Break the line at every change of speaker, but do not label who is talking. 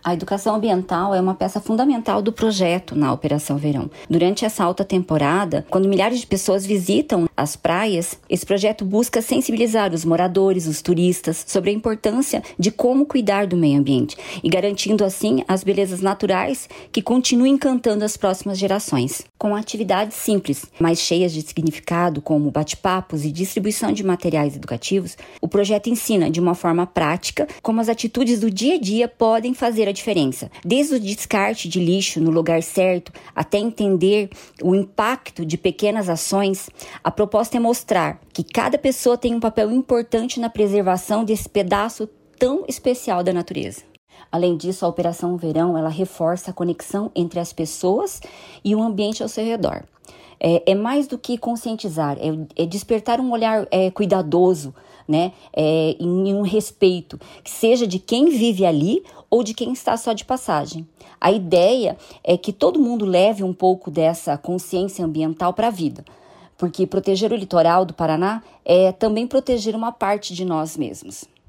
A educação ambiental é uma peça fundamental do projeto na Operação Verão. Durante essa alta temporada, quando milhares de pessoas visitam as praias, esse projeto busca sensibilizar os moradores, os turistas, sobre a importância de como cuidar do meio ambiente e garantindo assim as belezas naturais que continuem encantando as próximas gerações. Com atividades simples, mas cheias de significado, como bate-papos e distribuição de materiais educativos, o projeto ensina de uma forma prática como as atitudes do dia a dia podem fazer a diferença. Desde o descarte de lixo no lugar certo até entender o impacto de pequenas ações, a proposta é mostrar que cada pessoa tem um papel importante na preservação desse pedaço tão especial da natureza. Além disso, a Operação Verão ela reforça a conexão entre as pessoas e o ambiente ao seu redor. É mais do que conscientizar, é despertar um olhar cuidadoso, né? Em um respeito, que seja de quem vive ali ou de quem está só de passagem. A ideia é que todo mundo leve um pouco dessa consciência ambiental para a vida, porque proteger o litoral do Paraná é também proteger uma parte de nós mesmos.